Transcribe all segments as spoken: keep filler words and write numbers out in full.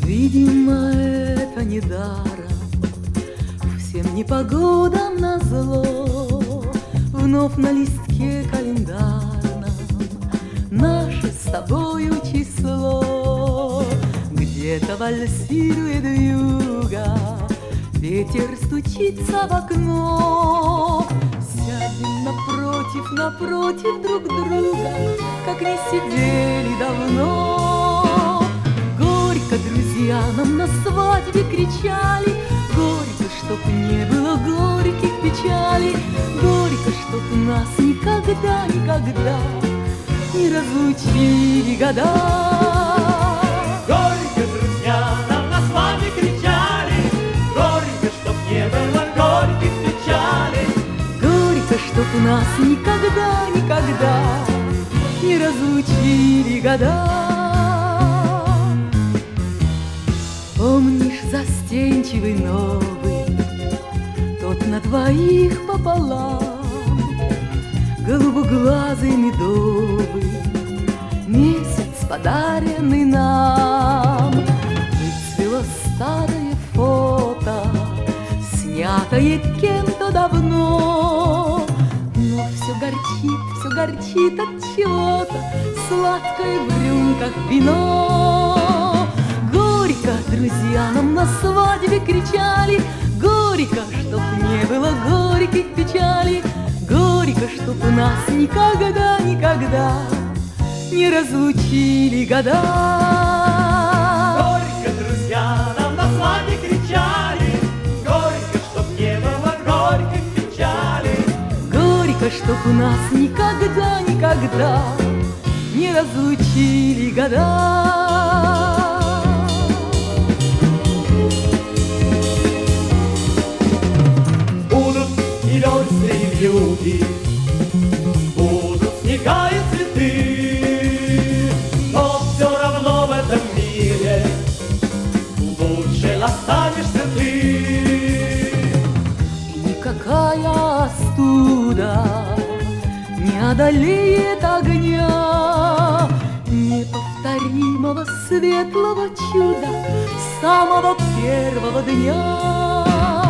Видимо, это не даром, всем непогодам назло. Вновь на листке календарном наше с тобою число. Где-то вальсирует вьюга, ветер стучится в окно. Сядем напротив, напротив друг друга, как не сидели давно. Горько друзья нам на свадьбе кричали, горько, чтоб не было горьких печалей, горько, чтоб нас никогда, никогда не разлучили года. Горько друзья нам на свадьбе кричали, горько, чтоб не было горьких печалей, горько, чтоб нас никогда, никогда не разлучили года. Помнишь застенчивый новый, тот на двоих пополам, голубоглазый медовый, месяц, подаренный нам. Выцвело старое фото, снятое кем-то давно, но все горчит, все горчит от чего-то, сладкое в рюмках вино. Горько друзья нам на свадьбе кричали, горько, чтоб не было горьких печалей, горько, чтоб нас никогда, никогда не разлучили года. Горько друзья нам на свадьбе кричали, горько, чтоб не было горьких печалей, горько, чтоб нас никогда, никогда не разлучили года. Люди, будут снега и цветы, но все равно в этом мире лучше останешься ты. И никакая остуда не одолеет огня неповторимого светлого чуда самого первого дня.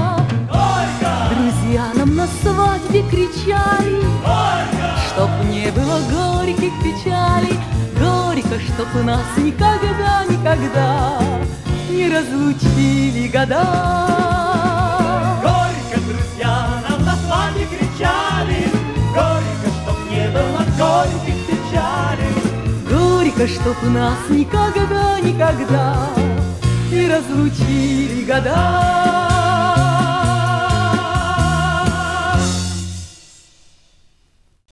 Друзья нам на свадьбе кричали, Горько! Чтоб не было горьких печалей, горько, чтоб нас никогда, никогда не разлучили года. Горько, друзья нам на свадьбе кричали, горько, чтоб не было горьких печалей, горько, чтоб нас никогда, никогда не разлучили года.